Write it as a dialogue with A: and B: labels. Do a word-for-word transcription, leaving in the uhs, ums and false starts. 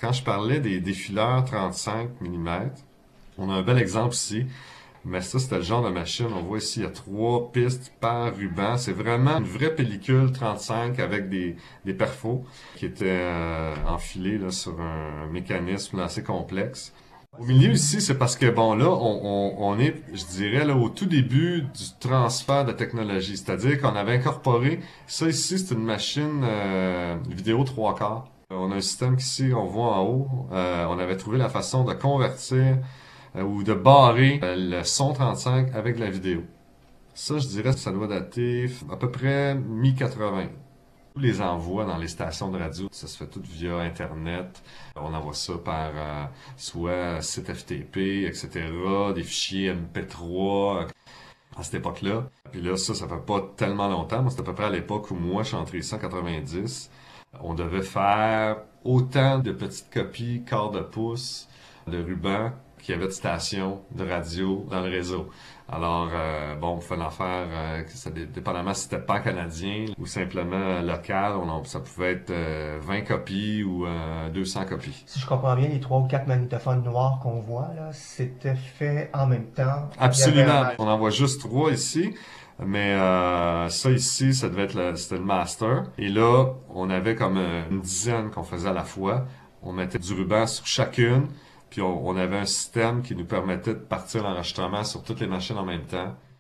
A: Quand je parlais des défileurs trente-cinq millimètres, on a un bel exemple ici. Mais ça, c'était le genre de machine. On voit ici, il y a trois pistes par ruban. C'est vraiment une vraie pellicule trente-cinq avec des, des perfos qui étaient euh, enfilés là, sur un mécanisme là, assez complexe. Au milieu ici, c'est parce que, bon, là, on, on, on est, je dirais, là, au tout début du transfert de technologie. C'est-à-dire qu'on avait incorporé, ça ici, c'est une machine euh, vidéo trois quarts. On a un système qu'ici, on voit en haut. Euh, on avait trouvé la façon de convertir euh, ou de barrer euh, le son trente-cinq avec la vidéo. Ça, je dirais, ça doit dater à peu près mi-quatre-vingts. Tous les envois dans les stations de radio, ça se fait tout via Internet. On envoie ça par euh, soit site F T P, et cetera, des fichiers M P trois à cette époque-là. Puis là, ça, ça fait pas tellement longtemps. Moi, c'est à peu près à l'époque où moi, je suis entré ici en quatre-vingt-dix. On devait faire autant de petites copies quart de pouce de ruban qu'il y avait de stations de radio dans le réseau. Alors, euh, bon, il fallait en faire, euh, ça, dépendamment si c'était pan-canadien ou simplement local, on, ça pouvait être euh, vingt copies ou euh, deux cents copies.
B: Si je comprends bien, les trois ou quatre magnétophones noirs qu'on voit, là, c'était fait en même temps. Il y avait un
A: Absolument.
B: match.
A: On en voit juste trois ici. Mais euh, ça ici, ça devait être le, c'était le master. Et là, on avait comme euh, une dizaine qu'on faisait à la fois. On mettait du ruban sur chacune. Puis on, on avait un système qui nous permettait de partir l'enregistrement sur toutes les machines en même temps.